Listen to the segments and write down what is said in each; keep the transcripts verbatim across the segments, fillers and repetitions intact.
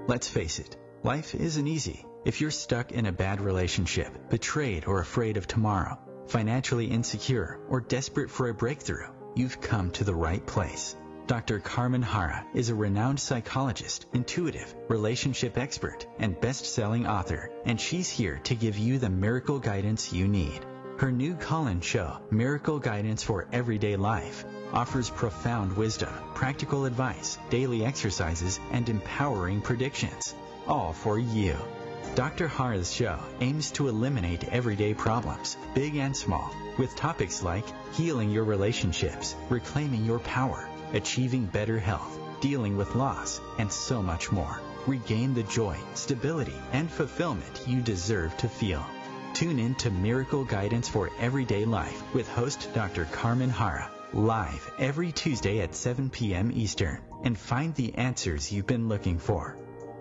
Let's face it, life isn't easy. If you're stuck in a bad relationship, betrayed or afraid of tomorrow, financially insecure, or desperate for a breakthrough, you've come to the right place. Doctor Carmen Hara is a renowned psychologist, intuitive, relationship expert, and best-selling author, and she's here to give you the miracle guidance you need. Her new call-in show, Miracle Guidance for Everyday Life, offers profound wisdom, practical advice, daily exercises, and empowering predictions, all for you. Doctor Hara's show aims to eliminate everyday problems, big and small, with topics like healing your relationships, reclaiming your power, achieving better health, dealing with loss, and so much more. Regain the joy, stability, and fulfillment you deserve to feel. Tune in to Miracle Guidance for Everyday Life with host Doctor Carmen Hara, live every Tuesday at seven p.m. Eastern, and find the answers you've been looking for.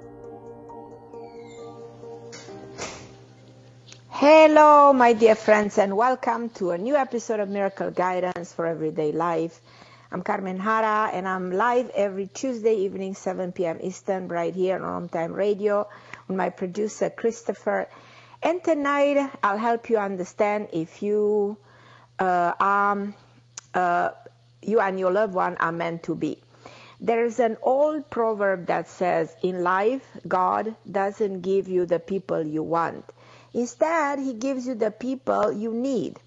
Hello, my dear friends, and welcome to a new episode of Miracle Guidance for Everyday Life. I'm Carmen Hara, and I'm live every Tuesday evening, seven p.m. Eastern, right here on Home Time Radio with my producer, Christopher. And tonight, I'll help you understand if you, uh, um, uh, you and your loved one are meant to be. There's an old proverb that says, in life, God doesn't give you the people you want. Instead, He gives you the people you need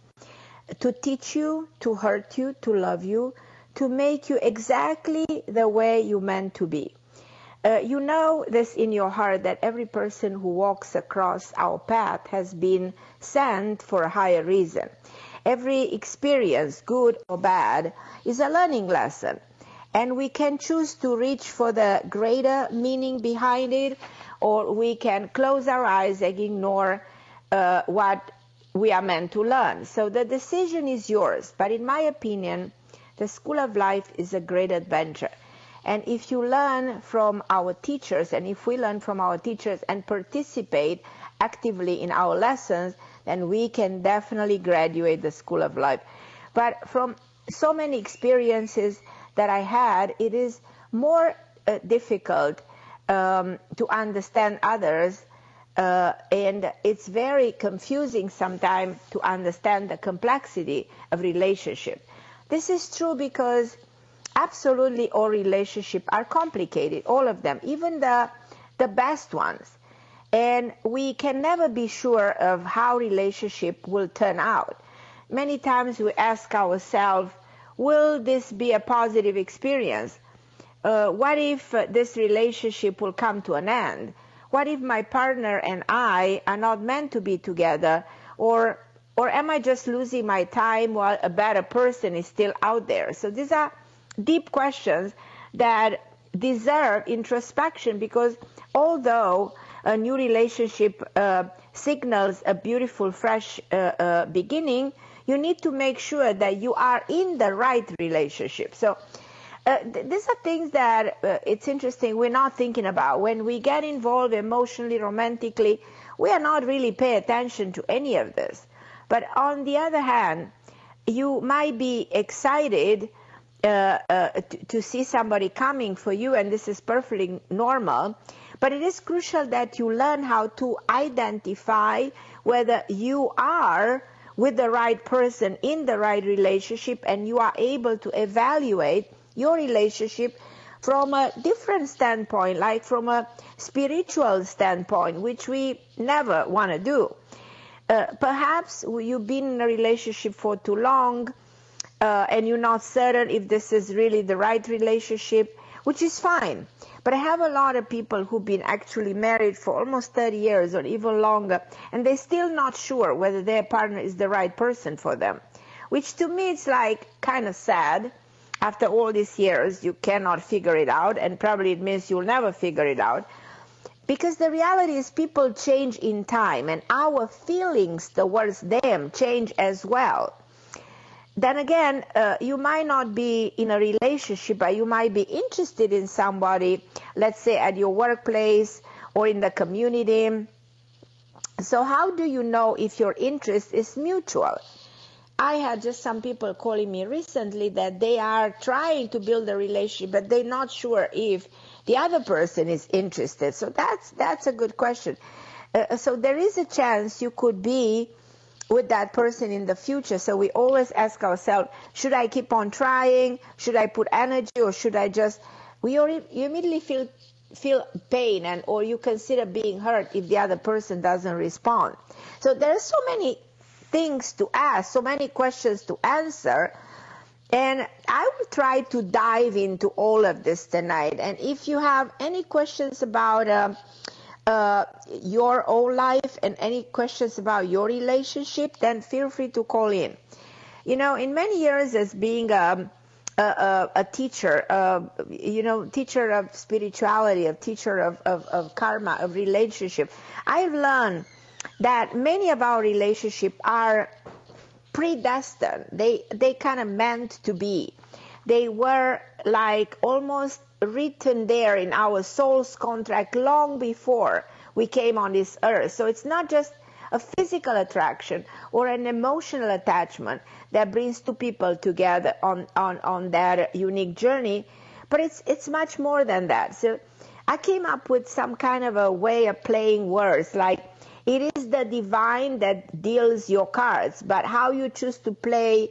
to teach you, to hurt you, to love you, to make you exactly the way you meant to be. Uh, you know this in your heart that every person who walks across our path has been sent for a higher reason. Every experience, good or bad, is a learning lesson. And we can choose to reach for the greater meaning behind it, or we can close our eyes and ignore uh, what we are meant to learn. So the decision is yours. But in my opinion, the School of Life is a great adventure. And if you learn from our teachers, and if we learn from our teachers and participate actively in our lessons, then we can definitely graduate the School of Life. But from so many experiences that I had, it is more uh, difficult um, to understand others, uh, and it's very confusing sometimes to understand the complexity of relationship. This is true because absolutely all relationships are complicated, all of them, even the, the best ones. And we can never be sure of how relationship will turn out. Many times we ask ourselves, will this be a positive experience? Uh, what if uh, this relationship will come to an end? What if my partner and I are not meant to be together? Or, or am I just losing my time while a better person is still out there? So these are deep questions that deserve introspection, because although a new relationship uh, signals a beautiful, fresh uh, uh, beginning, you need to make sure that you are in the right relationship. So uh, th- these are things that uh, it's interesting we're not thinking about. When we get involved emotionally, romantically, we are not really paying attention to any of this. But on the other hand, you might be excited uh, uh, to, to see somebody coming for you, and this is perfectly normal. But it is crucial that you learn how to identify whether you are with the right person in the right relationship, and you are able to evaluate your relationship from a different standpoint, like from a spiritual standpoint, which we never want to do. Uh, perhaps you've been in a relationship for too long, uh, and you're not certain if this is really the right relationship, which is fine. But I have a lot of people who've been actually married for almost thirty years or even longer, and they're still not sure whether their partner is the right person for them, which to me is like kind of sad. After all these years, you cannot figure it out, and probably it means you'll never figure it out. Because the reality is people change in time, and our feelings towards them change as well. Then again, uh, you might not be in a relationship, but you might be interested in somebody, let's say at your workplace or in the community. So how do you know if your interest is mutual? I had just some people calling me recently that they are trying to build a relationship, but they're not sure if the other person is interested. So that's that's a good question. Uh, so there is a chance you could be with that person in the future. So we always ask ourselves, should I keep on trying? Should I put energy, or should I just, we already, you immediately feel feel pain, and or you consider being hurt if the other person doesn't respond. So there are so many things to ask, so many questions to answer, and I will try to dive into all of this tonight. And if you have any questions about uh, uh, your own life and any questions about your relationship, then feel free to call in. You know, in many years as being a, a, a, a teacher, uh, you know, teacher of spirituality, a teacher of, of, of karma, of relationship, I've learned that many of our relationships are predestined. They they kind of meant to be. They were like almost written there in our soul's contract long before we came on this earth. So it's not just a physical attraction or an emotional attachment that brings two people together on, on, on that unique journey, but it's it's much more than that. So I came up with some kind of a way of playing words, like it is the divine that deals your cards, but how you choose to play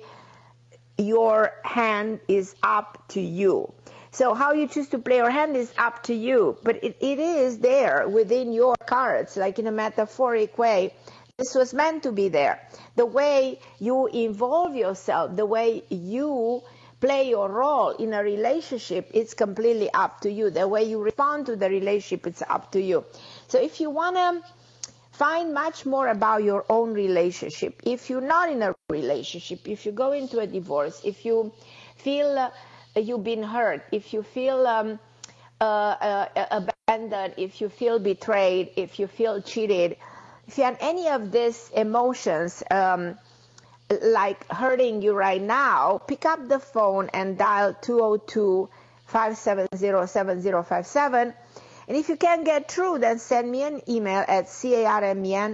your hand is up to you. So how you choose to play your hand is up to you, but it, it is there within your cards, like in a metaphoric way. This was meant to be there. The way you involve yourself, the way you play your role in a relationship, it's completely up to you. The way you respond to the relationship, it's up to you. So if you want to find much more about your own relationship, if you're not in a relationship, if you go into a divorce, if you feel uh, you've been hurt, if you feel um, uh, uh, abandoned, if you feel betrayed, if you feel cheated, if you have any of these emotions um, like hurting you right now, pick up the phone and dial two oh two, five seven zero, seven zero five seven. And if you can't get through, then send me an email at carmenharra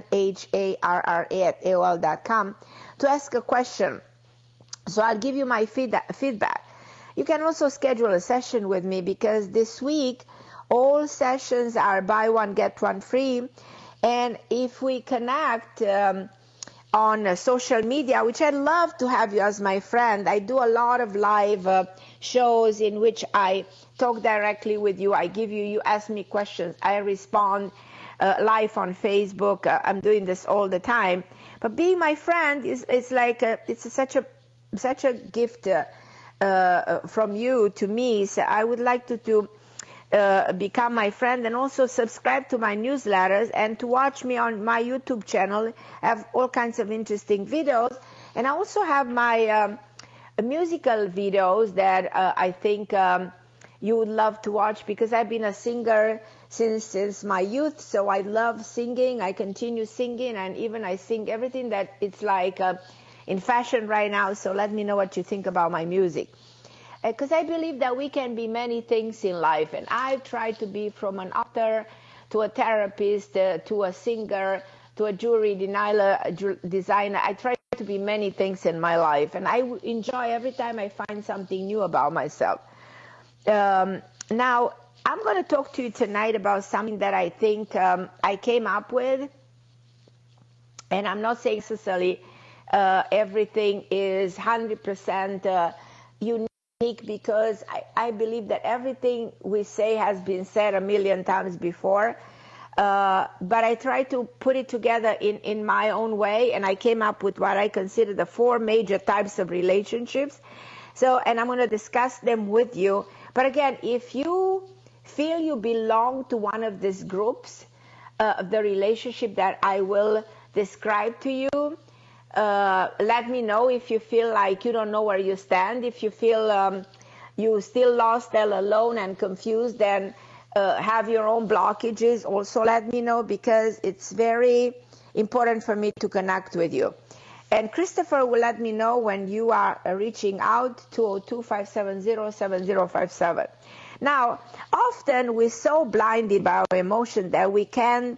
at A O L dot com to ask a question. So I'll give you my feedback. You can also schedule a session with me, because this week all sessions are buy one, get one free. And if we connect um, on uh, social media, which I'd love to have you as my friend, I do a lot of live uh, shows in which I talk directly with you. I give you, you ask me questions, I respond uh, live on Facebook. Uh, I'm doing this all the time. But being my friend is, is like a, it's a, such a such a gift uh, uh, from you to me. So I would like to to uh, become my friend, and also subscribe to my newsletters and to watch me on my YouTube channel. I have all kinds of interesting videos, and I also have my um, musical videos that uh, I think um, you would love to watch, because I've been a singer since since my youth, so I love singing. I continue singing, and even I sing everything that it's like uh, in fashion right now. So let me know what you think about my music, because uh, I believe that we can be many things in life, and I try to be from an author to a therapist uh, to a singer to a jewelry designer. I try to be many things in my life, and I enjoy every time I find something new about myself. Um, now, I'm going to talk to you tonight about something that I think um, I came up with, and I'm not saying necessarily uh, everything is one hundred percent uh, unique, because I, I believe that everything we say has been said a million times before, uh, but I try to put it together in, in my own way, and I came up with what I consider the four major types of relationships. So, and I'm going to discuss them with you. But again, if you feel you belong to one of these groups uh, of the relationship that I will describe to you, uh, let me know. If you feel like you don't know where you stand, if you feel um, you still lost, still alone and confused, then uh, have your own blockages, also let me know, because it's very important for me to connect with you. And Christopher will let me know when you are reaching out, two oh two, five seven zero, seven zero five seven. Now, often we're so blinded by our emotion that we can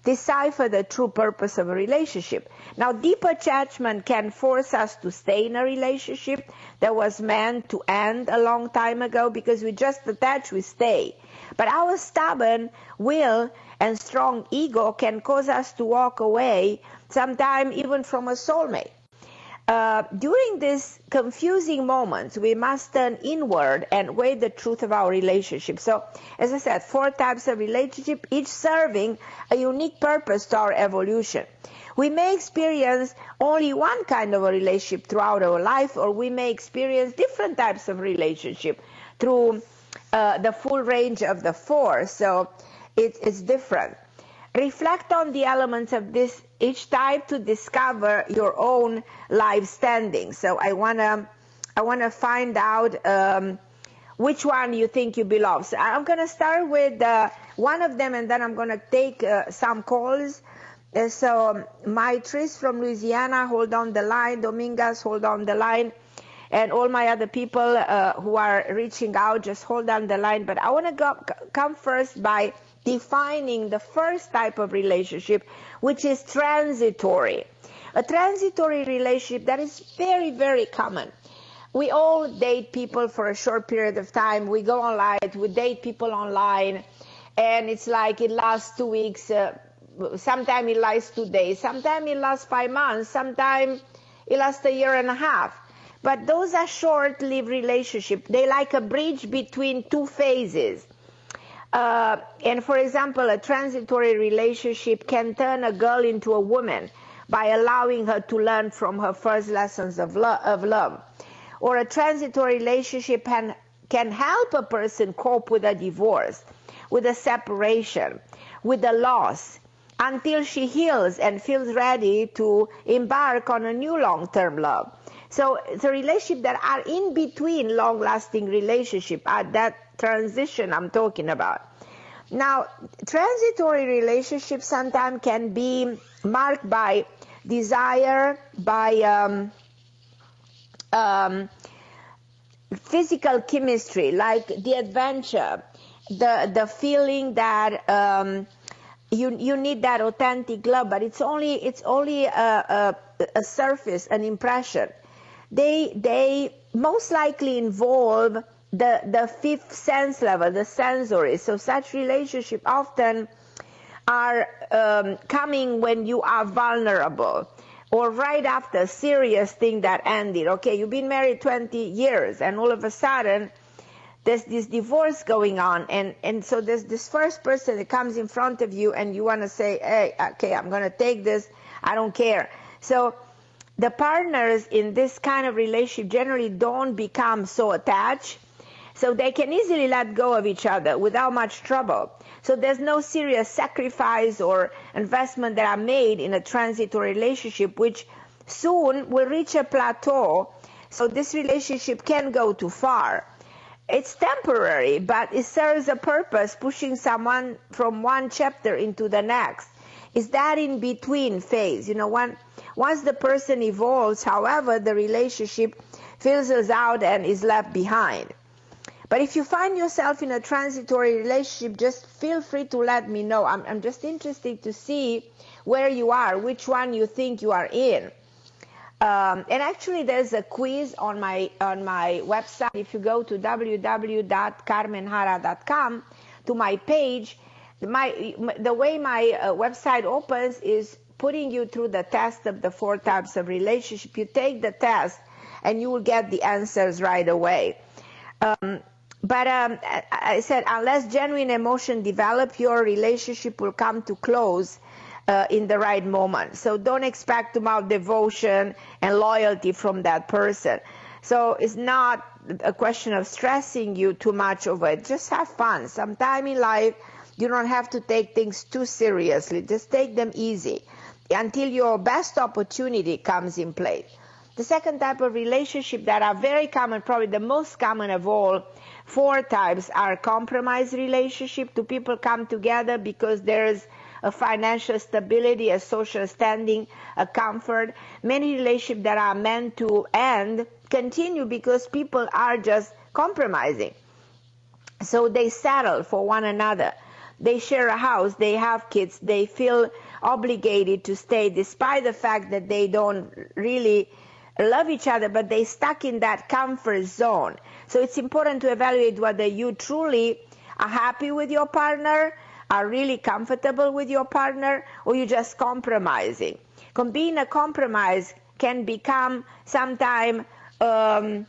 decipher the true purpose of a relationship. Now, deep attachment can force us to stay in a relationship that was meant to end a long time ago, because we just attach, we stay. But our stubborn will and strong ego can cause us to walk away, sometimes even from a soulmate. Uh, during these confusing moments, we must turn inward and weigh the truth of our relationship. So, as I said, four types of relationship, each serving a unique purpose to our evolution. We may experience only one kind of a relationship throughout our life, or we may experience different types of relationship through uh, the full range of the four. So, it, it's different. Reflect on the elements of this each type to discover your own life standing. So I wanna, I wanna find out um, which one you think you belong. So I'm gonna start with uh, one of them, and then I'm gonna take uh, some calls. Uh, so my Tris from Louisiana, hold on the line. Dominguez, hold on the line. And all my other people uh, who are reaching out, just hold on the line. But I wanna go, come first by defining the first type of relationship, which is transitory. A transitory relationship that is very, very common. We all date people for a short period of time. We go online, we date people online, and it's like it lasts two weeks, uh, sometimes it lasts two days, sometimes it lasts five months, sometimes it lasts a year and a half. But those are short-lived relationships. They're like a bridge between two phases. Uh, and for example, a transitory relationship can turn a girl into a woman by allowing her to learn from her first lessons of, lo of love. Or a transitory relationship can, can help a person cope with a divorce, with a separation, with a loss, until she heals and feels ready to embark on a new long-term love. So the relationships that are in between long-lasting relationships are that transition I'm talking about. Now, transitory relationships sometimes can be marked by desire, by um, um, physical chemistry, like the adventure, the the feeling that um, you you need that authentic love, but it's only it's only a, a, a surface, an impression. They they most likely involve the the fifth sense level, the sensory. So such relationships often are um, coming when you are vulnerable, or right after a serious thing that ended. Okay, you've been married twenty years, and all of a sudden there's this divorce going on, and and so there's this first person that comes in front of you, and you want to say, hey, okay, I'm going to take this, I don't care. So the partners in this kind of relationship generally don't become so attached, so they can easily let go of each other without much trouble. So there's no serious sacrifice or investment that are made in a transitory relationship, which soon will reach a plateau. So this relationship can go too far. It's temporary, but it serves a purpose, pushing someone from one chapter into the next. It's that in-between phase. You know, when, once the person evolves, however, the relationship fizzles out and is left behind. But if you find yourself in a transitory relationship, just feel free to let me know. I'm, I'm just interested to see where you are, which one you think you are in. Um, and actually, there's a quiz on my on my website. If you go to w w w dot carmen hara dot com, to my page, my the way my uh, website opens is putting you through the test of the four types of relationship. You take the test, and you will get the answers right away. Um, but um, I said, unless genuine emotion develop, your relationship will come to close Uh, in the right moment. So don't expect too much devotion and loyalty from that person. So it's not a question of stressing you too much over it. Just have fun. Sometime in life, you don't have to take things too seriously. Just take them easy until your best opportunity comes in place. The second type of relationship that are very common, probably the most common of all, four types, are compromise relationship. Two people come together because there's a financial stability, a social standing, a comfort. Many relationships that are meant to end continue because people are just compromising. So they settle for one another. they share a house, they have kids, they feel obligated to stay despite the fact that they don't really love each other, but they stuck in that comfort zone. So it's important to evaluate whether you truly are happy with your partner, are really comfortable with your partner, or you're just compromising. Because being a compromise can become sometime, um,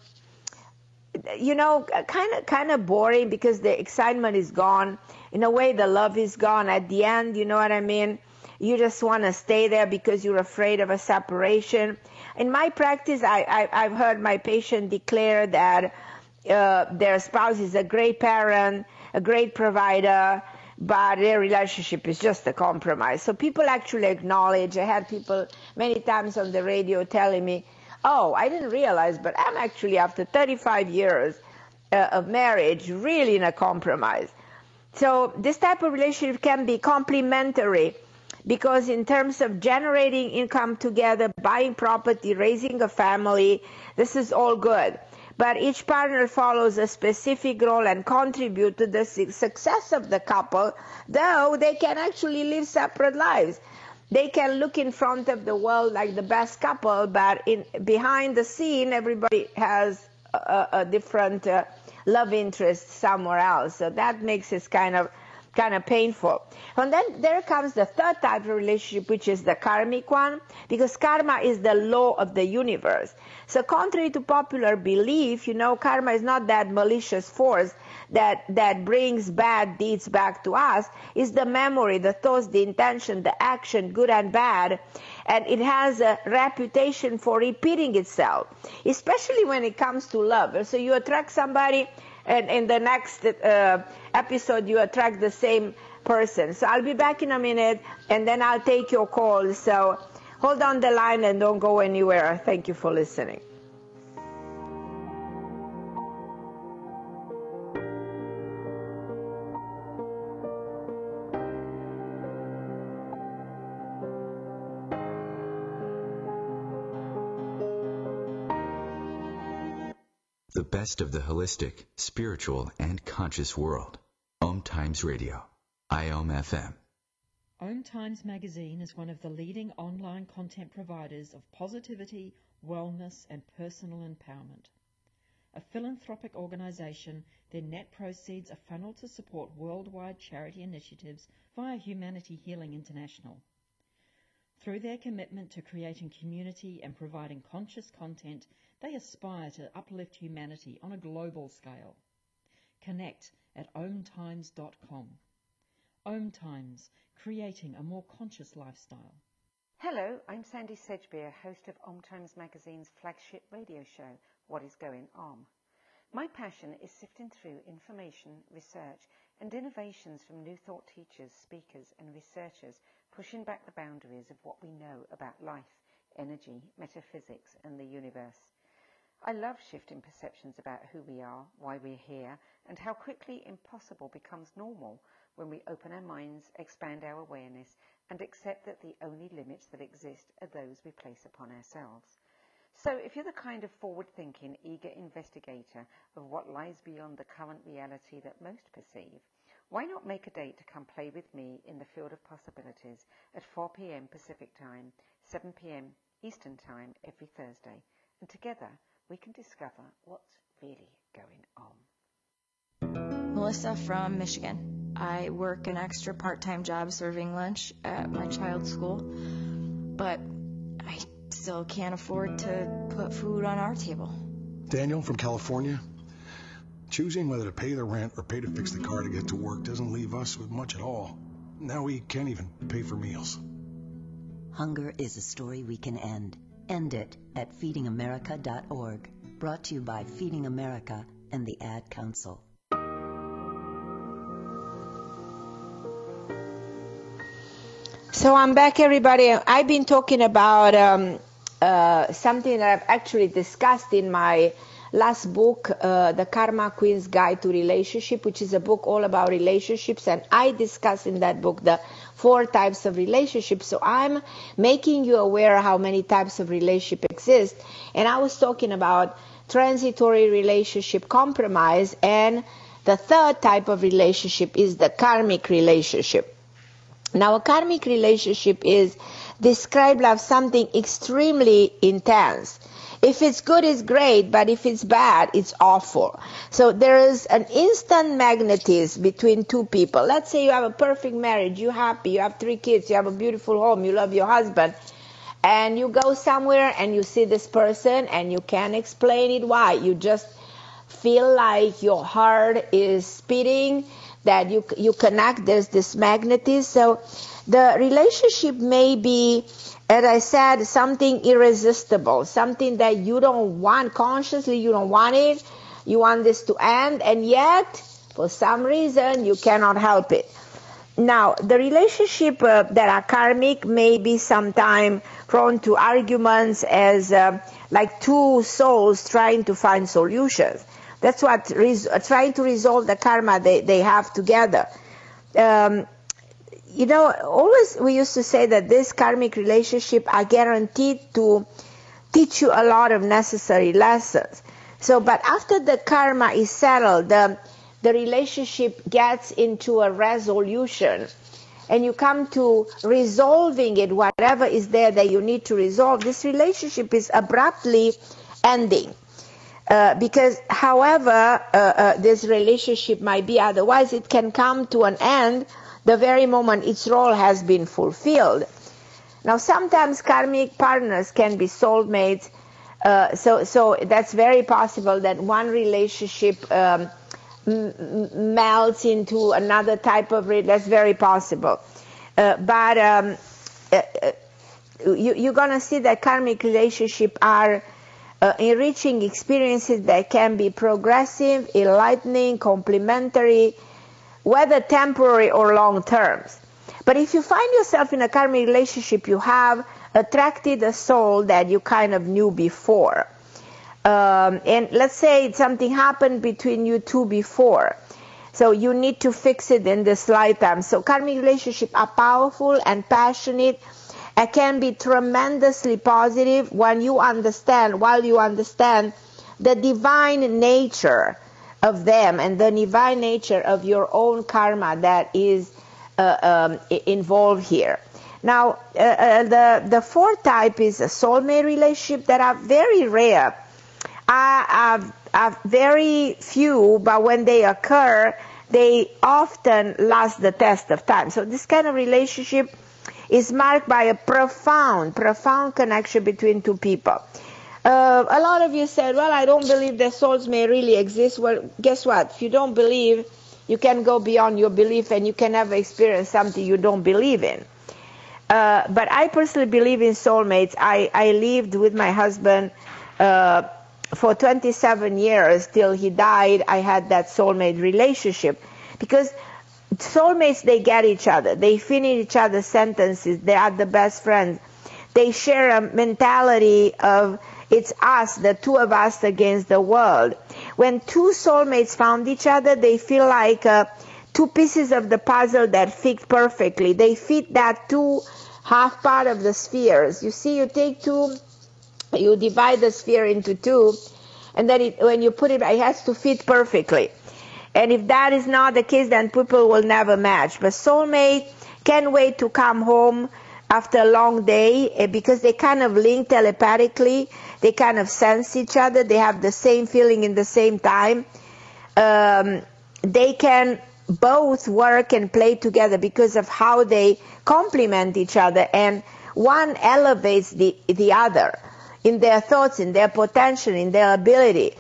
you know, kind of kind of boring because the excitement is gone. In a way, the love is gone at the end, you know what I mean? You just want to stay there because you're afraid of a separation. In my practice, I, I, I've heard my patient declare that uh, their spouse is a great parent, a great provider, but their relationship is just a compromise. So people actually acknowledge. I had people many times on the radio telling me, oh, I didn't realize, but I'm actually, after thirty-five years uh, of marriage, really in a compromise. So this type of relationship can be complementary, because in terms of generating income together, buying property, raising a family, this is all good. But each partner follows a specific role and contribute to the success of the couple, though they can actually live separate lives. They can look in front of the world like the best couple, but in behind the scene, everybody has a, a different uh, love interest somewhere else. So that makes it kind of kind of painful. And then there comes the third type of relationship, which is the karmic one, because karma is the law of the universe. So contrary to popular belief, you know, karma is not that malicious force that, that brings bad deeds back to us. It's the memory, the thoughts, the intention, the action, good and bad, and it has a reputation for repeating itself, especially when it comes to love. So you attract somebody, and in the next uh, episode you attract the same person. So I'll be back in a minute, and then I'll take your calls. So hold on the line and don't go anywhere. Thank you for listening. The best of the holistic, spiritual, and conscious world. Om Times Radio. I O M F M. Om Times Magazine is one of the leading online content providers of positivity, wellness, and personal empowerment. A philanthropic organization, their net proceeds are funneled to support worldwide charity initiatives via Humanity Healing International. Through their commitment to creating community and providing conscious content, they aspire to uplift humanity on a global scale. Connect at om times dot com. Om Times, creating a more conscious lifestyle. Hello, I'm Sandy Sedgbeer, host of Om Times Magazine's flagship radio show, What is Going On? My passion is sifting through information, research, and innovations from new thought teachers, speakers, and researchers, pushing back the boundaries of what we know about life, energy, metaphysics, and the universe. I love shifting perceptions about who we are, why we're here, and how quickly impossible becomes normal when we open our minds, expand our awareness, and accept that the only limits that exist are those we place upon ourselves. So if you're the kind of forward-thinking, eager investigator of what lies beyond the current reality that most perceive, why not make a date to come play with me in the field of possibilities at four p.m. Pacific Time, seven p.m. Eastern Time every Thursday, and together we can discover what's really going on. Melissa from Michigan. I work an extra part-time job serving lunch at my child's school, but I still can't afford to put food on our table. Daniel from California. Choosing whether to pay the rent or pay to fix the car to get to work doesn't leave us with much at all. Now we can't even pay for meals. Hunger is a story we can end. End it at feeding america dot org. Brought to you by Feeding America and the Ad Council. So I'm back, everybody. I've been talking about um, uh, something that I've actually discussed in my last book, uh, The Karma Queen's Guide to Relationship, which is a book all about relationships. And I discuss in that book the four types of relationships. So I'm making you aware how many types of relationship exist. And I was talking about transitory relationship, compromise, and The third type of relationship is the karmic relationship. Now, a karmic relationship is described as something extremely intense. If it's good, it's great, but if it's bad, it's awful. So there is an instant magnetism between two people. Let's say you have a perfect marriage, you're happy, you have three kids, you have a beautiful home, you love your husband, and you go somewhere and you see this person and you can't explain it why. You just feel like your heart is speeding, that you you connect, there's this magnetism. So the relationship may be, as I said, something irresistible, something that you don't want consciously, you don't want it, you want this to end, and yet, for some reason, you cannot help it. Now, the relationship uh, that are karmic may be sometimes prone to arguments as uh, like two souls trying to find solutions. That's what, res- trying to resolve the karma they, they have together. Um, You know, always we used to say that this karmic relationship are guaranteed to teach you a lot of necessary lessons. So, but after the karma is settled, the, the relationship gets into a resolution, and you come to resolving it, whatever is there that you need to resolve. This relationship is abruptly ending. Uh, because however uh, uh, this relationship might be, otherwise it can come to an end the very moment its role has been fulfilled. Now, sometimes karmic partners can be soulmates, uh, so so that's very possible that one relationship um, m- melts into another type of re- that's very possible. Uh, but um, uh, uh, you, you're going to see that karmic relationships are uh, enriching experiences that can be progressive, enlightening, complementary, whether temporary or long terms. But if you find yourself in a karmic relationship, you have attracted a soul that you kind of knew before. Um, and let's say something happened between you two before. So you need to fix it in this lifetime. So karmic relationships are powerful and passionate and can be tremendously positive when you understand, while you understand the divine nature of them and the divine nature of your own karma that is uh, um, involved here. Now, uh, uh, the, the fourth type is a soulmate relationship that are very rare, are, are, are very few, but when they occur, they often last the test of time. So this kind of relationship is marked by a profound, profound connection between two people. Uh, a lot of you said, well, I don't believe that souls may really exist. Well, guess what? If you don't believe, you can go beyond your belief and you can never experience something you don't believe in. Uh, but I personally believe in soulmates. I, I lived with my husband uh, for twenty-seven years till he died. I had that soulmate relationship because soulmates, they get each other. They finish each other's sentences. They are the best friends. They share a mentality of it's us, the two of us against the world. When two soulmates found each other, they feel like uh, two pieces of the puzzle that fit perfectly. They fit that two half part of the spheres. You see, you take two, you divide the sphere into two, and then it, when you put it, it has to fit perfectly. And if that is not the case, then people will never match. But soulmate can't wait to come home after a long day because they kind of link telepathically. They kind of sense each other. They have the same feeling in the same time. Um, they can both work and play together because of how they complement each other. And one elevates the, the other in their thoughts, in their potential, in their ability.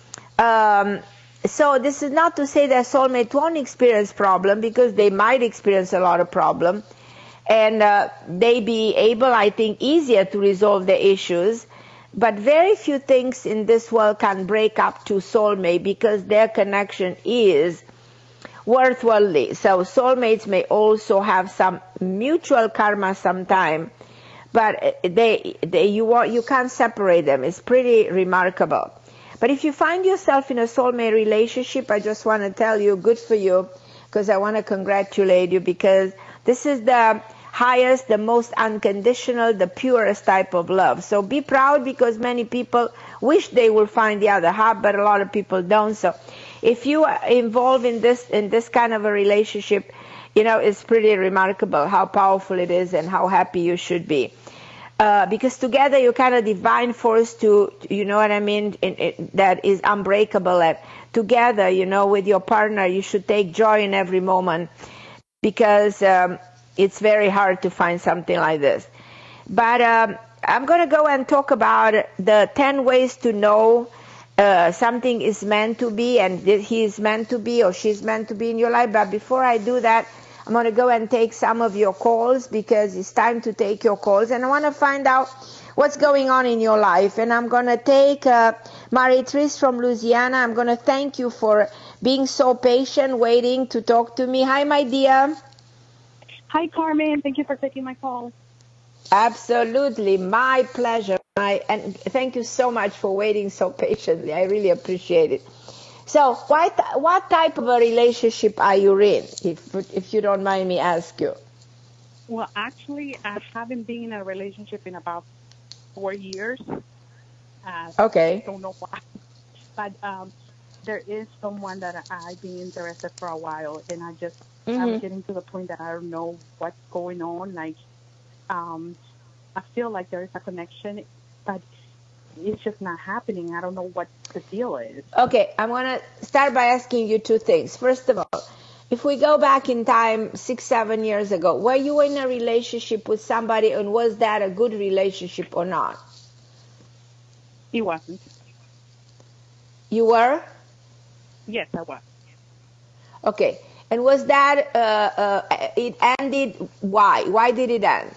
Um, so this is not to say that soulmate won't experience problem, because they might experience a lot of problem. And uh, they be able, I think, easier to resolve the issues. But very few things in this world can break up to soulmate because their connection is worthwhile. So soulmates may also have some mutual karma sometime, but they, they you want, you can't separate them. It's pretty remarkable. But if you find yourself in a soulmate relationship, I just want to tell you, good for you, because I want to congratulate you, because this is the highest, the most unconditional, the purest type of love. So be proud, because many people wish they will find the other half, but a lot of people don't. So if you are involved in this in this kind of a relationship, you know, it's pretty remarkable how powerful it is and how happy you should be. Uh, because together you're kind of divine force to, you know what I mean, in, in, that is unbreakable. And together, you know, with your partner, you should take joy in every moment, because um, it's very hard to find something like this. But um, I'm going to go and talk about the ten ways to know uh, something is meant to be, and he is meant to be or she's meant to be in your life. But before I do that, I'm going to go and take some of your calls, because it's time to take your calls. And I want to find out what's going on in your life. And I'm going to take uh, Marie-Therese from Louisiana. I'm going to thank you for being so patient, waiting to talk to me. Hi, my dear. Hi, Carmen. Thank you for taking my call. Absolutely. My pleasure. My, and thank you so much for waiting so patiently. I really appreciate it. So what, what type of a relationship are you in, if, if you don't mind me ask you? Well, actually, I haven't been in a relationship in about four years. Uh, okay. I don't know why. But um, there is someone that I've been interested for a while, and I just, mm-hmm. I'm getting to the point that I don't know what's going on. Like, um, I feel like there is a connection, but it's just not happening. I don't know what the deal is. Okay, I'm going to start by asking you two things. First of all, if we go back in time six, seven years ago, were you in a relationship with somebody, and was that a good relationship or not? He wasn't. You were? Yes, I was. Okay, and was that, uh, uh, it ended, why? Why did it end?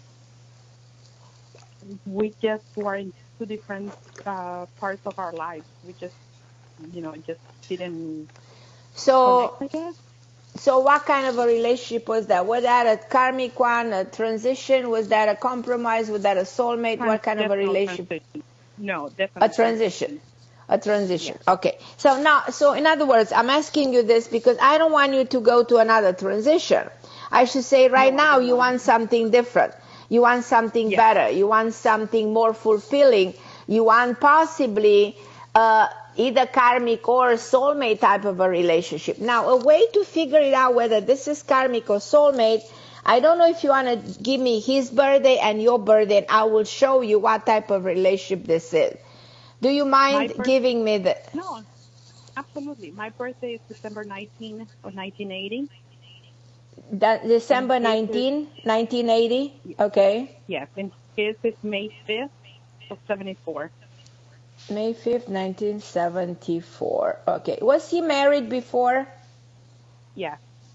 We just were in two different uh, parts of our lives. We just, you know, just didn't so, connect, I guess. So what kind of a relationship was that? Was that a karmic one, a transition? Was that a compromise? Was that a soulmate? Trans- what kind of a relationship? Transition. No, definitely. A transition. A transition. Yes. Okay. So now, so in other words, I'm asking you this because I don't want you to go to another transition. I should say right no, now you want something different. You want something yes. better. You want something more fulfilling. You want possibly uh, either karmic or soulmate type of a relationship. Now, a way to figure it out whether this is karmic or soulmate, I don't know if you want to give me his birthday and your birthday, and I will show you what type of relationship this is. Do you mind birth- giving me the... No, absolutely. My birthday is December nineteenth of nineteen eighty. That December nineteenth, nineteen eighty? Okay. Yes, and his is May fifth of seventy-four. May fifth, nineteen seventy-four. Okay. Was he married before? Yes.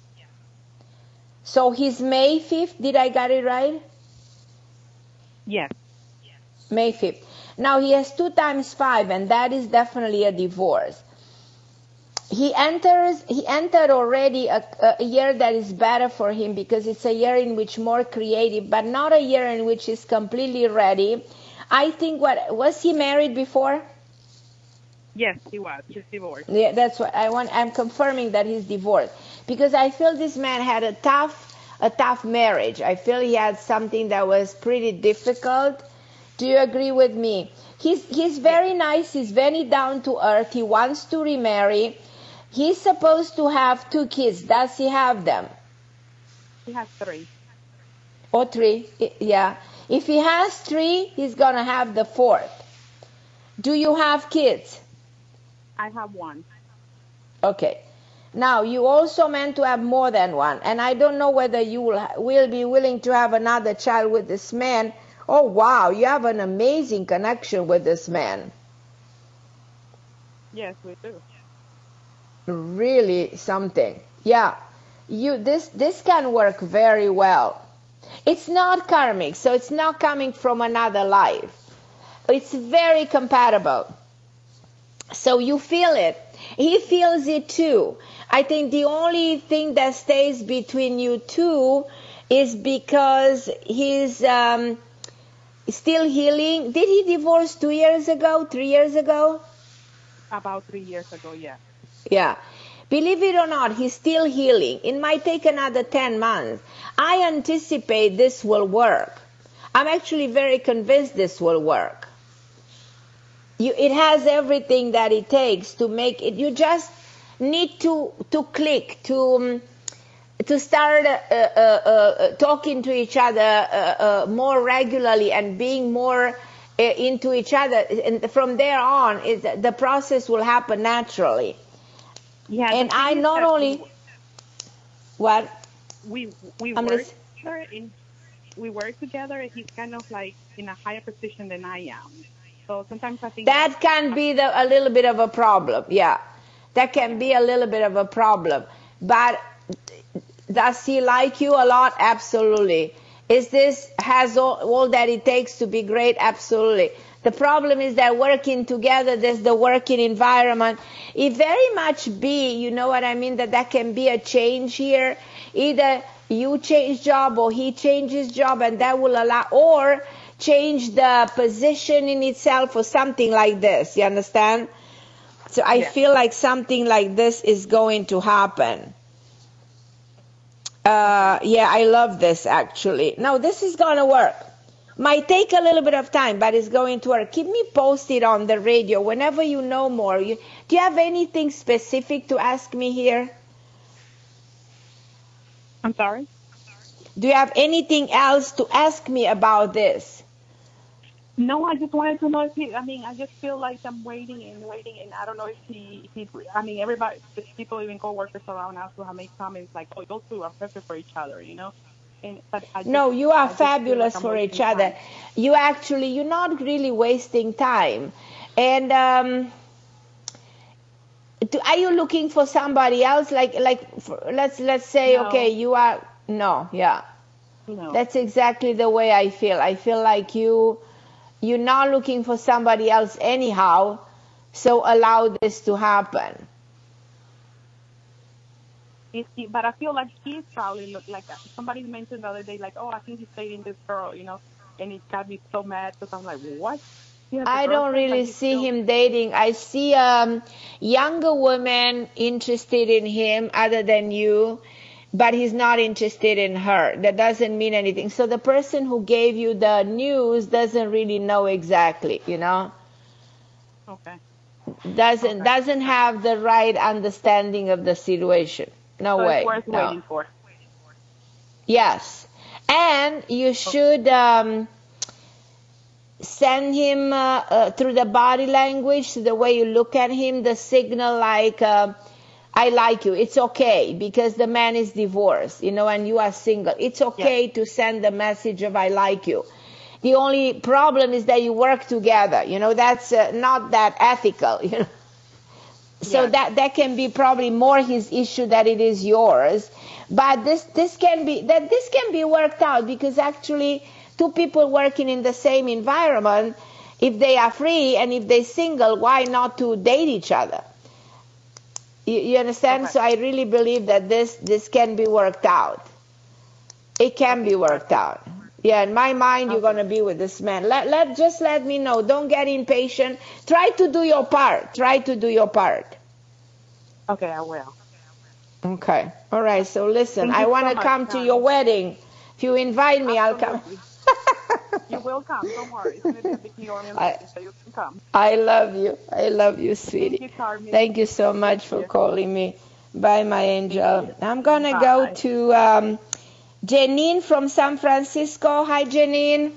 So he's May fifth, did I get it right? Yes. May fifth. Now he has two times five, and that is definitely a divorce. He enters, he entered already a, a year that is better for him because it's a year in which more creative, but not a year in which he's completely ready. I think what, was he married before? Yes, he was. He's divorced. Yeah, that's what I want. I'm confirming that he's divorced because I feel this man had a tough, a tough marriage. I feel he had something that was pretty difficult. Do you agree with me? He's, he's very nice. He's very down to earth. He wants to remarry. He's supposed to have two kids. Does he have them? He has three. Oh, three. Yeah. If he has three, he's going to have the fourth. Do you have kids? I have one. Okay. Now, you also meant to have more than one. And I don't know whether you will, will be willing to have another child with this man. Oh, wow. You have an amazing connection with this man. Yes, we do. Really something. Yeah. You this this can work very well. It's not karmic, so it's not coming from another life. It's very compatible. So you feel it. He feels it too. I think the only thing that stays between you two is because he's um, still healing. Did he divorce two years ago, three years ago? About three years ago, yeah. Yeah. Believe it or not, he's still healing. It might take another ten months. I anticipate this will work. I'm actually very convinced this will work. You, it has everything that it takes to make it. You just need to to click, to um, to start uh, uh, uh, talking to each other uh, uh, more regularly and being more uh, into each other. And from there on, it, the process will happen naturally. Yeah, and I not only we, what we we I'm work listening. together in we work together. And he's kind of like in a higher position than I am. So sometimes I think that can be the, a little bit of a problem. Yeah, that can be a little bit of a problem. But does he like you a lot? Absolutely. Is this has all, all that it takes to be great? Absolutely. The problem is that working together, there's the working environment. It very much be, you know what I mean, that that can be a change here. Either you change job or he changes job, and that will allow, or change the position in itself or something like this. You understand? So I Yeah. feel like something like this is going to happen. Uh, yeah, I love this actually. Now this is going to work. Might take a little bit of time, but it's going to work. Keep me posted on the radio whenever you know more. You, do you have anything specific to ask me here? I'm sorry? Do you have anything else to ask me about this? No, I just wanted to know if he, I mean, I just feel like I'm waiting and waiting, and I don't know if he, if he I mean, everybody, people, even coworkers around us who have made comments like, oh, those two are perfect for each other, you know? And, but I just, No, you are I just feel fabulous like I'm for wasting each other. time. You actually, you're not really wasting time. And um, do, are you looking for somebody else? Like, like, for, let's let's say, No. okay, you are. No, yeah. No. That's exactly the way I feel. I feel like you, you're not looking for somebody else anyhow. So allow this to happen. Is he, but I feel like he's probably look like somebody mentioned the other day, like, oh, I think he's dating this girl, you know, and it got me so mad because I'm like, what? He has a I don't girlfriend, really like, he's see still- him dating. I see um, younger women interested in him other than you, but he's not interested in her. That doesn't mean anything. So the person who gave you the news doesn't really know exactly, you know? Okay. Doesn't Okay. doesn't have the right understanding of the situation. No So way. it's worth No. waiting for. Yes. And you should um, send him uh, uh, through the body language, the way you look at him, the signal like, uh, I like you. It's okay because the man is divorced, you know, and you are single. It's okay to send the message of I like you. The only problem is that you work together. You know, that's uh, not that ethical, you know. So Yeah. that, that can be probably more his issue than it is yours. But this, this can be, that this can be worked out because actually two people working in the same environment, if they are free and if they're single, why not to date each other? You, you understand? Okay. So I really believe that this, this can be worked out. It can Okay, be worked out. Yeah, in my mind, you're Okay. going to be with this man. Let, let, just let me know. Don't get impatient. Try to do your part. Try to do your part. Okay, I will. Okay. All right. So listen, Thank I you want so to much, come to Connie. your wedding. If you invite me, I'll come. Absolutely. You will come. Don't worry. It's going to be a big New Orleans I- wedding, so you can come. I love you. I love you, sweetie. Thank you, Carmen. Thank you so much Thank for you. calling me. Bye, my angel. you. I'm going to go Bye. to um, Janine from San Francisco. Hi, Janine.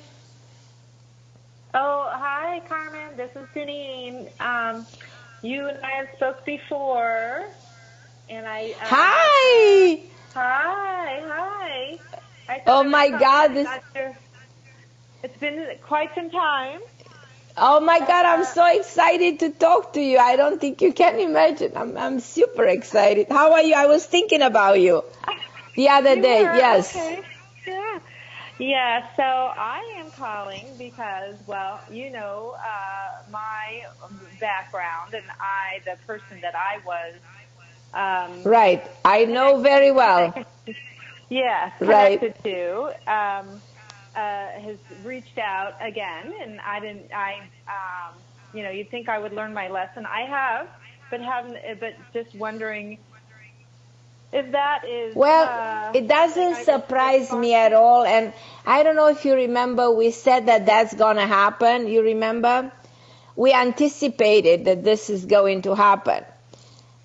Oh, hi, Carmen. This is Janine. Um, you and I have spoke before, and I. Uh, Hi. Hi, hi. I thought Oh, I would my call. God, I this- thought you're- It's been quite some time. Oh, my God. I'm so excited to talk to you. I don't think you can imagine. I'm, I'm super excited. How are you? I was thinking about you the other You day. were? Yes. Okay. Yeah. Yeah, so I am calling because, well, you know, uh, my background and I, the person that I was. Um, Right. I know very well. Yes, Right. connected to, um, uh, has reached out again, and I didn't, I, um, you know, you'd think I would learn my lesson. I have, but haven't, but just wondering if that is. Well, uh, it doesn't something I would surprise respond me to. at all. And I don't know if you remember, we said that that's going to happen. You remember? We anticipated that this is going to happen.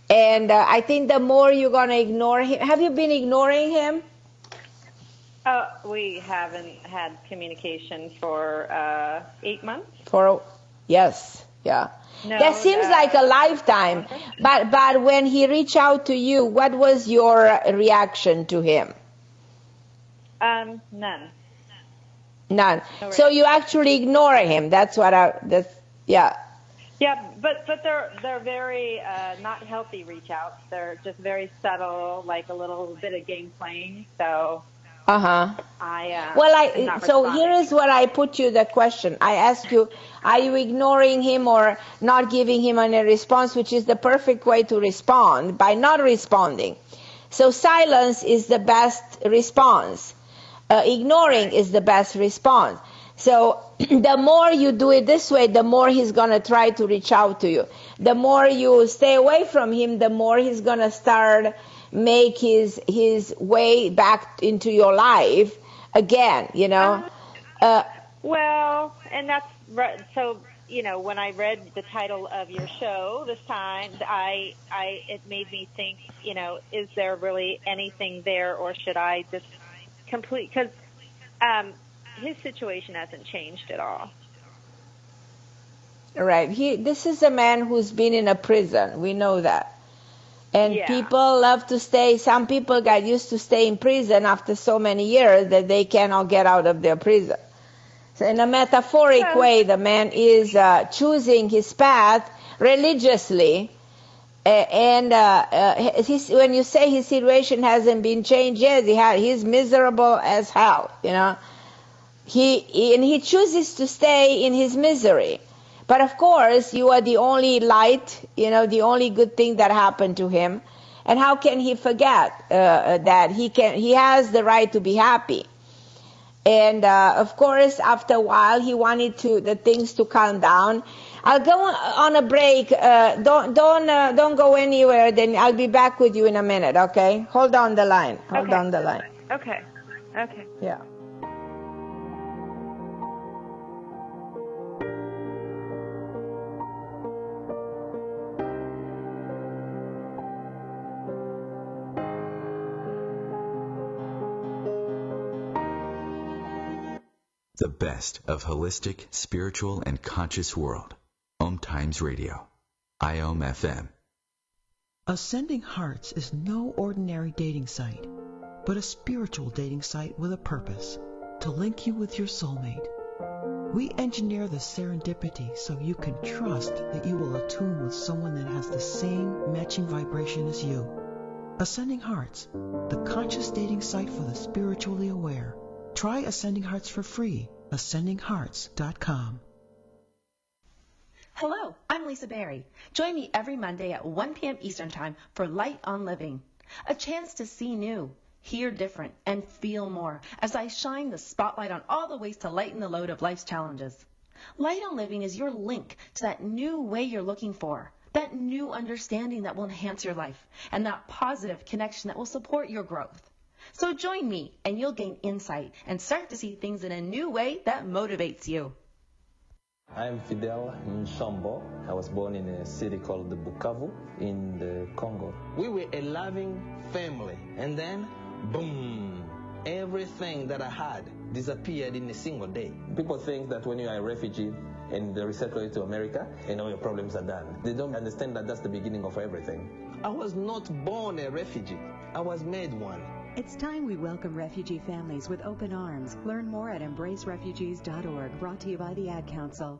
And uh, I think the more you're going to ignore him, have you been ignoring him? Uh, we haven't had communication for uh, eight months. For yes, yeah. No, that seems uh, like a lifetime. But but when he reached out to you, what was your reaction to him? Um, none. None. No so you actually ignore him. That's what I. That's yeah. Yeah, but but they're they're very uh, not healthy reach outs. They're just very subtle, like a little bit of game playing. So. Uh huh. I. Uh, well, I. So responding. here is what I put you the question. I ask you, are you ignoring him or not giving him any response, which is the perfect way to respond by not responding. So silence is the best response. Uh, ignoring is the best response. So the more you do it this way, the more he's going to try to reach out to you. The more you stay away from him, the more he's going to start make his his way back into your life again, you know. Uh, well, and that's right. So, you know, when I read the title of your show this time, I, I, it made me think, you know, is there really anything there, or should I just complete? Because um, his situation hasn't changed at all. Right. He. This is a man who's been in a prison. We know that. And yeah. people love to stay. Some people got used to stay in prison after so many years that they cannot get out of their prison. So in a metaphoric yeah. way, the man is uh, choosing his path religiously. Uh, and uh, uh, his, when you say his situation hasn't been changed, yes, he ha- he's miserable as hell, you know. He, he and he chooses to stay in his misery. But of course, you are the only light, you know, the only good thing that happened to him. And how can he forget uh, that he can? He has the right to be happy. And uh, of course, after a while, he wanted to the things to calm down. I'll go on a break. Uh, don't don't uh, don't go anywhere. Then I'll be back with you in a minute. Okay? Hold on the line. Hold okay. on the line. Okay. Okay. Yeah. The best of holistic, spiritual, and conscious world. Om Times Radio. I O M F M. Ascending Hearts is no ordinary dating site, but a spiritual dating site with a purpose, to link you with your soulmate. We engineer the serendipity so you can trust that you will attune with someone that has the same matching vibration as you. Ascending Hearts, the conscious dating site for the spiritually aware. Try Ascending Hearts for free. ascending hearts dot com. Hello, I'm Lisa Berry. Join me every Monday at one p.m. Eastern Time for Light on Living. A chance to see new, hear different, and feel more as I shine the spotlight on all the ways to lighten the load of life's challenges. Light on Living is your link to that new way you're looking for, that new understanding that will enhance your life, and that positive connection that will support your growth. So join me, and you'll gain insight and start to see things in a new way that motivates you. I'm Fidel Nshambo. I was born in a city called Bukavu in the Congo. We were a loving family, and then, boom, everything that I had disappeared in a single day. People think that when you are a refugee and they resettle you to America, and all your problems are done. They don't understand that that's the beginning of everything. I was not born a refugee. I was made one. It's time we welcome refugee families with open arms. Learn more at embrace refugees dot org, brought to you by the Ad Council.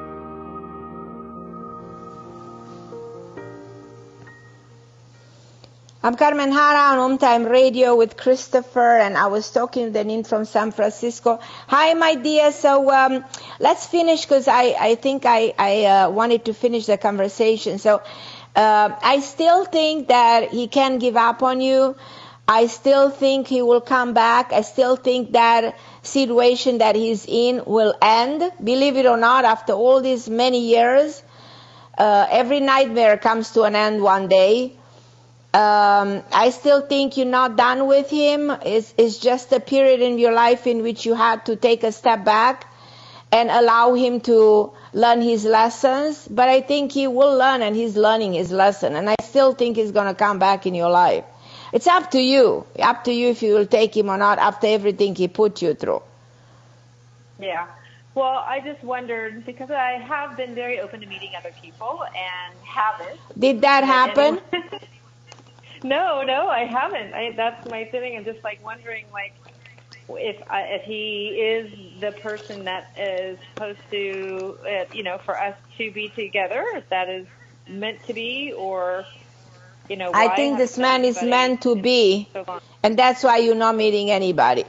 I'm Carmen Hara on Home Time Radio with Christopher, and I was talking to Denise from San Francisco. Hi, my dear. So um, let's finish, because I, I think I, I uh, wanted to finish the conversation. So uh, I still think that he can give up on you. I still think he will come back. I still think that situation that he's in will end. Believe it or not, after all these many years, uh, every nightmare comes to an end one day. Um, I still think you're not done with him. It's, it's just a period in your life in which you had to take a step back and allow him to learn his lessons, but I think he will learn, and he's learning his lesson. And I still think he's going to come back in your life. It's up to you. Up to you if you will take him or not after everything he put you through. Yeah. Well, I just wondered, because I have been very open to meeting other people and haven't. Did that happen? no, no, I haven't. I, that's my thing. I'm just like wondering, like, if I, if he is the person that is supposed to, uh, you know, for us to be together, if that is meant to be, or, you know, why I think this man is meant to be, so and that's why you're not meeting anybody.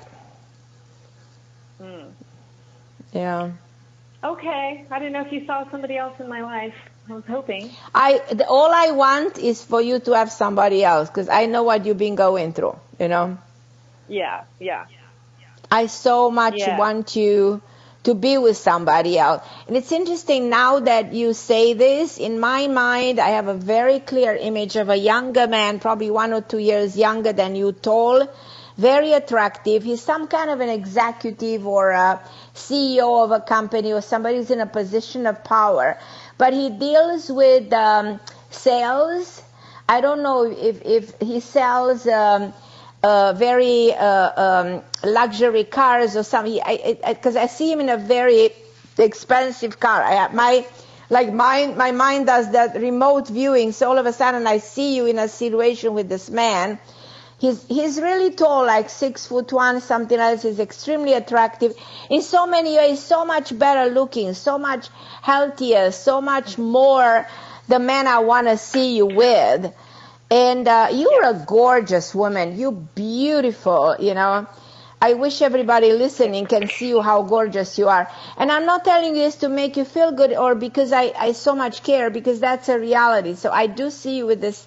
Hmm. Yeah. Okay. I didn't know if you saw somebody else in my life. I was hoping. I the, all I want is for you to have somebody else, because I know what you've been going through, you know. Yeah, yeah. I so much Yeah. want you to be with somebody else. And it's interesting now that you say this, in my mind, I have a very clear image of a younger man, probably one or two years younger than you, tall, very attractive. He's some kind of an executive or a C E O of a company or somebody who's in a position of power. But he deals with um, sales. I don't know if, if he sells um, uh, very uh, um, luxury cars or something. Because I, I, I see him in a very expensive car. I, my like my my mind does that remote viewing. So all of a sudden I see you in a situation with this man. He's he's really tall, like six foot one, something else. He's extremely attractive in so many ways, so much better looking, so much healthier, so much more the man I want to see you with. And uh, you're a gorgeous woman. You're beautiful, you know. I wish everybody listening can see you how gorgeous you are. And I'm not telling you this to make you feel good or because I, I so much care, because that's a reality. So I do see you with this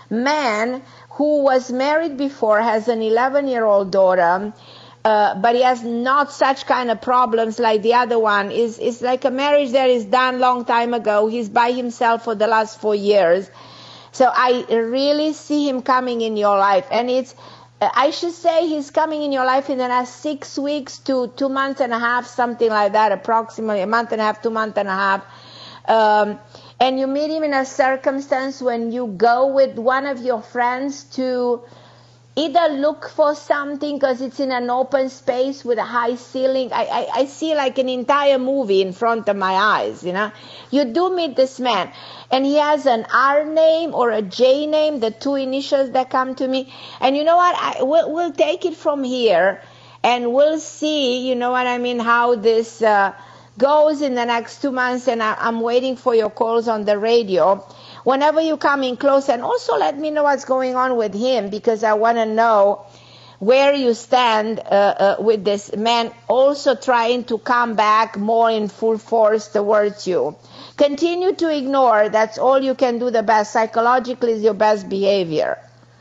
man who was married before, has an eleven-year-old daughter, uh, but he has not such kind of problems like the other one. Is is like a marriage that is done long time ago. He's by himself for the last four years. So I really see him coming in your life. And it's, I should say he's coming in your life in the last six weeks to two months and a half, something like that, approximately a month and a half, two months and a half. Um, and you meet him in a circumstance when you go with one of your friends to either look for something because it's in an open space with a high ceiling. I, I, I see like an entire movie in front of my eyes, you know. You do meet this man, and he has an R name or a J name, the two initials that come to me. And you know what? I, we'll, we'll take it from here, and we'll see, you know what I mean, how this uh, goes in the next two months, and I, I'm waiting for your calls on the radio. Whenever you come in close, and also let me know what's going on with him, because I want to know where you stand uh, uh, with this man, also trying to come back more in full force towards you. Continue to ignore. That's all you can do the best. Psychologically is your best behavior.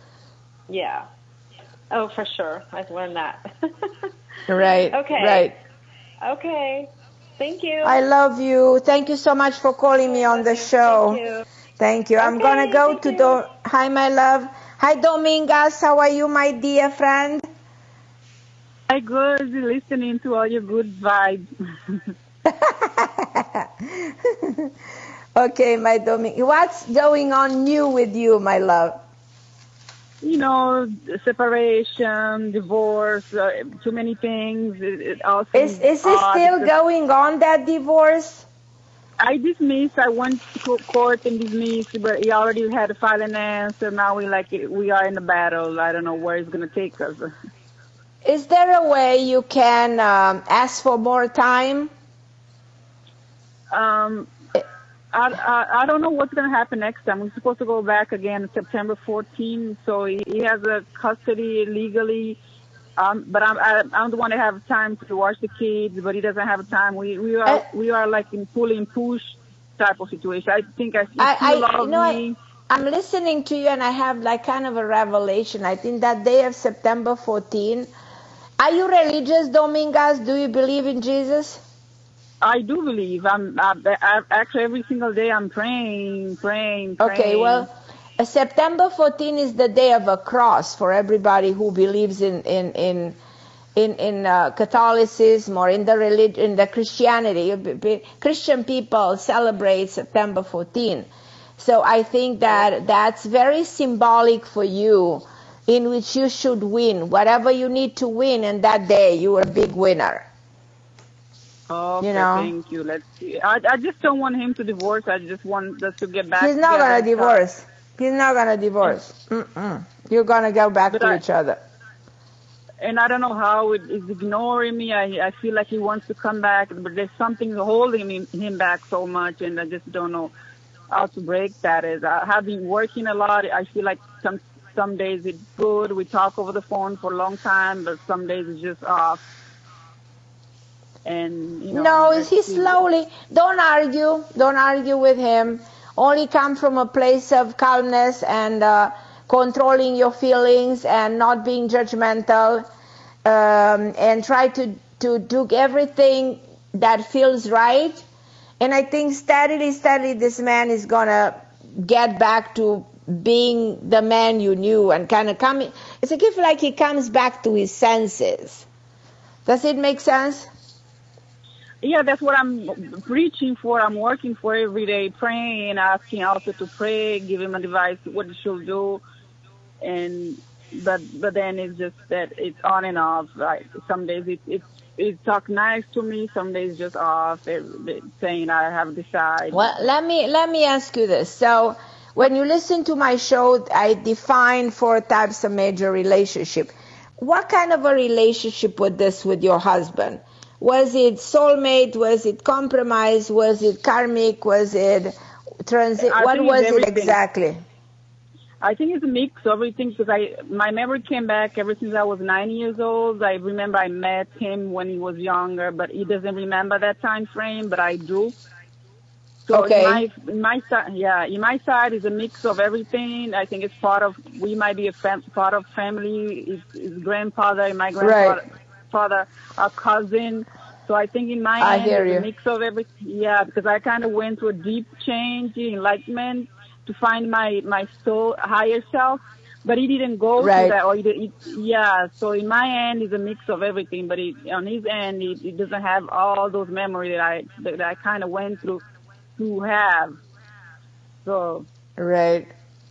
Yeah. Oh, for sure. I've learned that. Right. Okay. Right. Okay. Thank you. I love you. Thank you so much for calling me on the show. Thank you. Thank you. I'm Okay, going to go thank to you. Do- Hi, my love. Hi, Domingas. How are you, my dear friend? I good listening to all your good vibes. Okay, my Domingas. What's going on new with you, my love? You know, separation, divorce, uh, too many things. It, it all Is, seems is it odd. still It's- going on, that divorce? I dismissed. I went to court and dismissed, but he already had a final answer. Now we like we are in a battle. I don't know where it's gonna take us. Is there a way you can um, ask for more time? Um, I, I I don't know what's gonna happen next time. We're supposed to go back again September fourteenth. So he, he has a custody legally. Um, but I'm I, I'm the one that have time to watch the kids, but he doesn't have time. We we are Uh, we are like in pull and push type of situation. I think I, he I, still I, loves you know, me. I, I'm listening to you and I have like kind of a revelation. I think that day of September fourteenth. Are you religious, Domingas? Do you believe in Jesus? I do believe. I'm I, I, actually every single day I'm praying, praying, praying. Okay, well, uh, September fourteenth is the day of a cross for everybody who believes in in in in in uh, Catholicism or in the religion, in the Christianity. Christian people celebrate September fourteenth. So I think that that's very symbolic for you, in which you should win whatever you need to win, and that day you are a big winner. Okay, you know? Thank you. Let's see. I, I just don't want him to divorce. I just want us to get back. He's not going to divorce. He's not going to divorce. Mm-mm. You're going to go back but to I, each other. And I don't know how it is ignoring me. I I feel like he wants to come back, but there's something holding him, him back so much, and I just don't know how to break that. Is I have been working a lot. I feel like some some days it's good. We talk over the phone for a long time, but some days it's just off. And you know, no, he slowly. Don't argue. Don't argue with him. Only come from a place of calmness and uh, controlling your feelings and not being judgmental, um, and try to to do everything that feels right. And I think steadily, steadily, this man is gonna get back to being the man you knew and kind of coming. It's a gift like he comes back to his senses. Does it make sense? Yeah, that's what I'm preaching for. I'm working for every day, praying, asking also to pray, give him advice what he should do, and but but then it's just that it's on and off. Like some days it it it talk nice to me, some days just off, it, it, saying I have to decide. Well, let me let me ask you this. So when you listen to my show, I define four types of major relationship. What kind of a relationship was this with your husband? Was it soulmate? Was it compromise? Was it karmic? Was it transit? What was it exactly? I think it's a mix of everything because I my memory came back ever since I was nine years old. I remember I met him when he was younger, but he doesn't remember that time frame, but I do. So okay. in my, in my side, yeah, in my side is a mix of everything. I think it's part of, we might be a fam, part of family, his, his grandfather and my grandfather. Right. Father, a cousin. So I think in my I end, hear it's you. a mix of everything. Yeah, because I kind of went through a deep change, enlightenment, to find my, my soul, higher self. But he didn't go right. through that. Or he did, he, yeah, so in my end, it's a mix of everything. But he, on his end, he, he doesn't have all those memories that I, that I kind of went through to have. So. Right.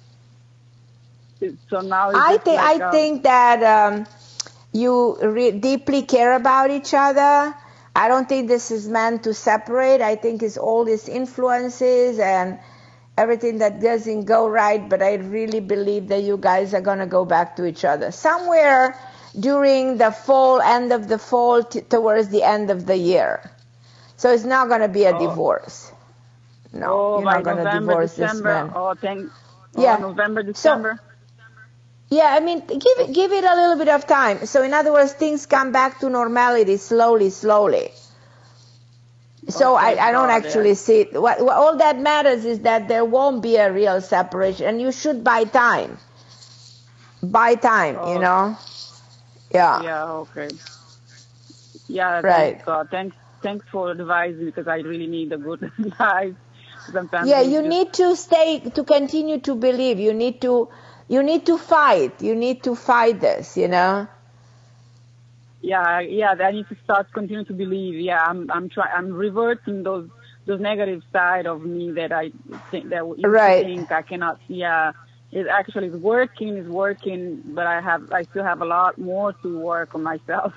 So now it's I just think, like, I um, think that, um, you re- deeply care about each other. I don't think this is meant to separate. I think it's all these influences and everything that doesn't go right, but I really believe that you guys are going to go back to each other. Somewhere during the fall, end of the fall, t- towards the end of the year. So it's not going to be a oh. divorce. No, oh, you're not going to divorce December. this man. Oh, thank, oh, yeah. November, December. So, yeah, I mean, give it, give it a little bit of time. So in other words, things come back to normality slowly, slowly. So okay, I, I don't God, actually yeah. see it. What, what, all that matters is that there won't be a real separation, and you should buy time. Buy time, oh. you know? Yeah. Yeah, okay. Yeah, right. Thanks, God. Thanks, thanks for advising because I really need a good advice. Sometimes yeah, you just... need to stay, to continue to believe. You need to... You need to fight. You need to fight this, you know? Yeah, yeah, I need to start continue to believe. Yeah, I'm I'm trying I'm reverting those those negative side of me that I think that used right. to think I cannot yeah. It actually is working, is working, but I have I still have a lot more to work on myself.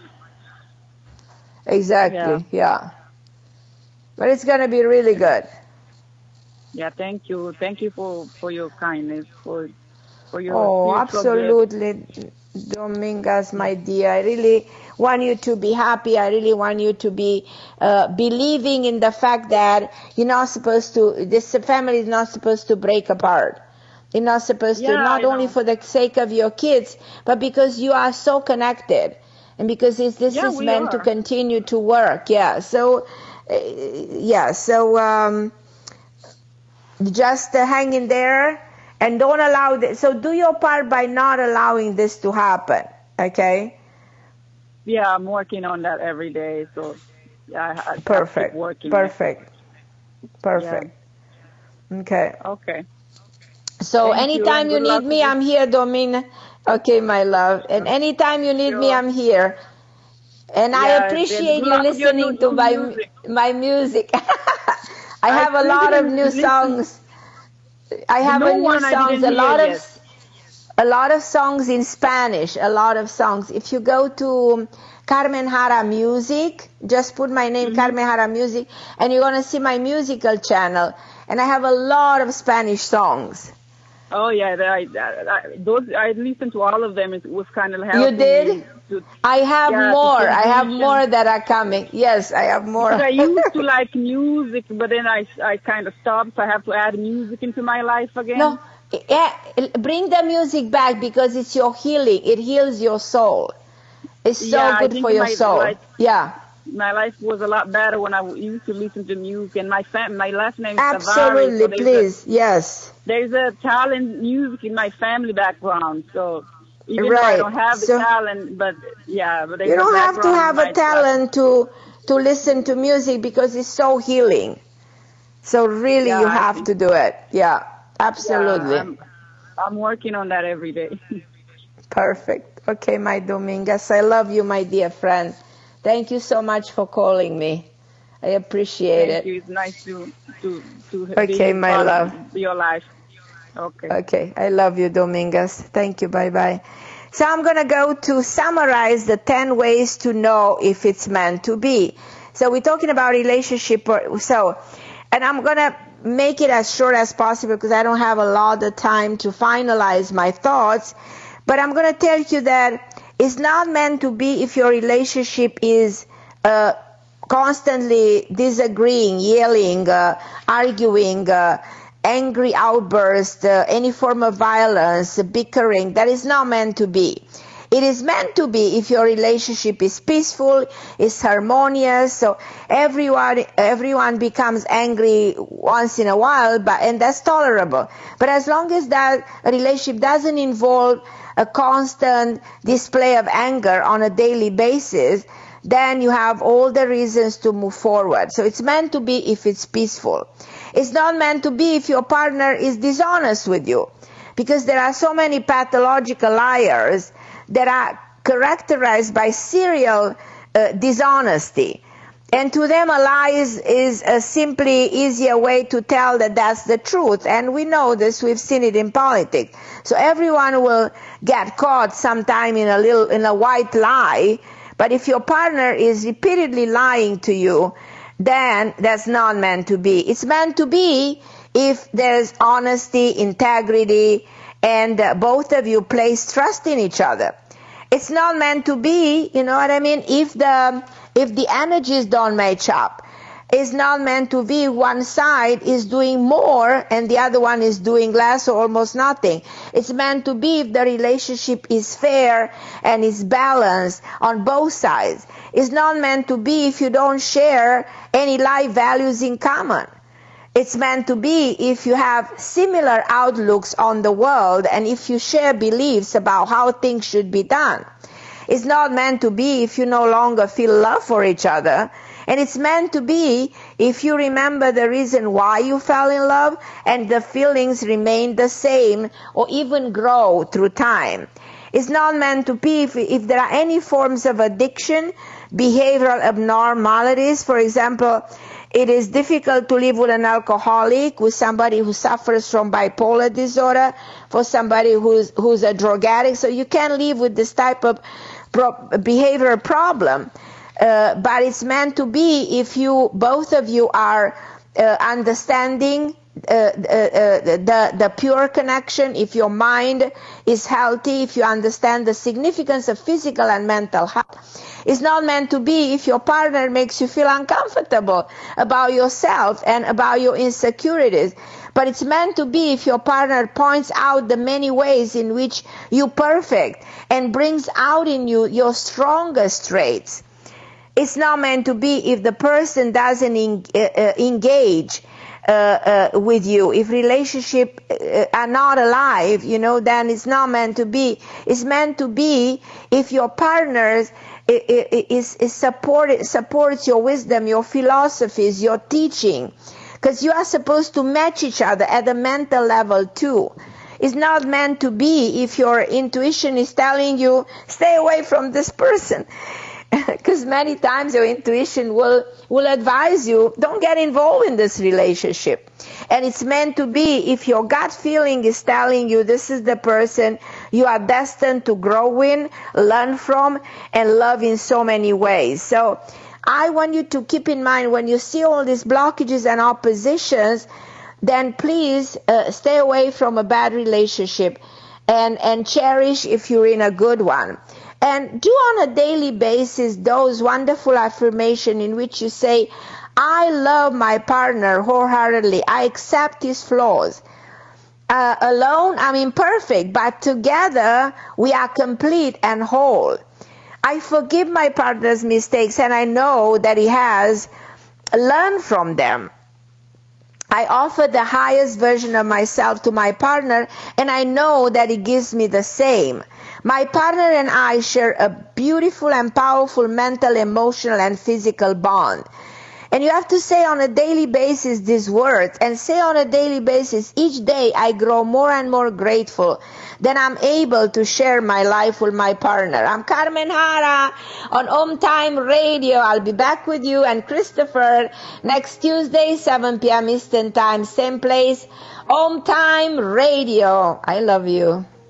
Exactly, yeah. yeah. But it's gonna be really good. Yeah, thank you. Thank you for, for your kindness, for For your oh, absolutely, gift. Dominguez, my dear. I really want you to be happy. I really want you to be uh, believing in the fact that you're not supposed to, this family is not supposed to break apart. You're not supposed yeah, to, not I only know. for the sake of your kids, but because you are so connected. And because it's, this yeah, is meant are. to continue to work. Yeah, so, uh, yeah, so um, just uh, hang in there. And don't allow this. So do your part by not allowing this to happen, okay? Yeah, I'm working on that every day. So, yeah, I, I perfect. keep working. Perfect. Perfect. Yeah. Okay. Okay. So Thank anytime you, you need me, I'm here, Domina. Okay, my love. And anytime you need sure. me, I'm here. And I Yeah, appreciate and you love your listening new- to new my music. my music. I I have a lot of couldn't new listen- songs. I The have new a new one I songs, didn't a lot hear of yet. a lot of songs in Spanish, a lot of songs. If you go to Carmen Jara Music, just put my name, Mm-hmm. Carmen Jara Music, and you're gonna see my musical channel. And I have a lot of Spanish songs. Oh yeah, I, I, I, those I listened to all of them. It was kind of helping You did? me to, I have yeah, to more. I have transition. more that are coming. Yes, I have more. Because I used to like music, but then I, I kind of stopped. So I have to add music into my life again. No, yeah, bring the music back because it's your healing. It heals your soul. It's so Yeah, I good think for your my soul. life- Yeah, My life was a lot better when I used to listen to music, and my fam- my last name is Tavares, absolutely. so there's Please, yes. A, there's a talent music in my family background, so even though I Right. don't have the So- talent, but yeah, but there's You a don't have to background have in a my talent to to listen to music because it's so healing. So really, Yeah, you I have think- to do it. Yeah, absolutely. Yeah, I'm, I'm working on that every day. Perfect. Okay, my Dominguez. I love you, my dear friend. Thank you so much for calling me. I appreciate Thank it. you. It's nice to to to Okay, be my part love. of your life. Okay. Okay, I love you, Dominguez. Thank you. Bye-bye. So I'm going to go to summarize the ten ways to know if it's meant to be. So we're talking about relationship. or- So, and I'm going to make it as short as possible because I don't have a lot of time to finalize my thoughts. But I'm going to tell you that it's not meant to be if your relationship is uh, constantly disagreeing, yelling, uh, arguing, uh, angry outbursts, uh, any form of violence, bickering. That is not meant to be. It is meant to be if your relationship is peaceful, is harmonious, so everyone everyone becomes angry once in a while, but and that's tolerable. But as long as that relationship doesn't involve a constant display of anger on a daily basis, then you have all the reasons to move forward. So it's meant to be if it's peaceful. It's not meant to be if your partner is dishonest with you, because there are so many pathological liars that are characterized by serial uh, dishonesty. And to them, a lie is, is a simply easier way to tell that that's the truth. And we know this, we've seen it in politics. So everyone will get caught sometime in a little, in a white lie. But if your partner is repeatedly lying to you, then that's not meant to be. It's meant to be if there's honesty, integrity, and uh, both of you place trust in each other. It's not meant to be, you know what I mean, if the if the energies don't match up. It's not meant to be one side is doing more and the other one is doing less or almost nothing. It's meant to be if the relationship is fair and is balanced on both sides. It's not meant to be if you don't share any life values in common. It's meant to be if you have similar outlooks on the world and if you share beliefs about how things should be done. It's not meant to be if you no longer feel love for each other. And it's meant to be if you remember the reason why you fell in love and the feelings remain the same or even grow through time. It's not meant to be if, if there are any forms of addiction, behavioral abnormalities. For example, it is difficult to live with an alcoholic, with somebody who suffers from bipolar disorder, for somebody who's who's a drug addict. So you can't live with this type of pro- behavioral problem. Uh, but it's meant to be if you, both of you are uh, understanding uh, uh, the, the pure connection, if your mind is healthy, if you understand the significance of physical and mental health. It's not meant to be if your partner makes you feel uncomfortable about yourself and about your insecurities. But it's meant to be if your partner points out the many ways in which you're perfect and brings out in you your strongest traits. It's not meant to be if the person doesn't en- uh, engage uh, uh, with you. If relationships uh, are not alive, you know, then it's not meant to be. It's meant to be if your partner is, is support, supports your wisdom, your philosophies, your teaching. Because you are supposed to match each other at the mental level too. It's not meant to be if your intuition is telling you, stay away from this person. Because many times your intuition will, will advise you, don't get involved in this relationship. And it's meant to be, if your gut feeling is telling you this is the person you are destined to grow in, learn from, and love in so many ways. So I want you to keep in mind when you see all these blockages and oppositions, then please uh, stay away from a bad relationship and, and cherish if you're in a good one. And do on a daily basis those wonderful affirmations in which you say, I love my partner wholeheartedly. I accept his flaws. Uh, alone, I'm imperfect, but together we are complete and whole. I forgive my partner's mistakes, and I know that he has learned from them. I offer the highest version of myself to my partner, and I know that he gives me the same. My partner and I share a beautiful and powerful mental, emotional, and physical bond. And you have to say on a daily basis these words, and say on a daily basis, each day I grow more and more grateful that I'm able to share my life with my partner. I'm Carmen Hara on Om Time Radio. I'll be back with you and Christopher next Tuesday, seven p.m. Eastern Time, same place, Om Time Radio. I love you.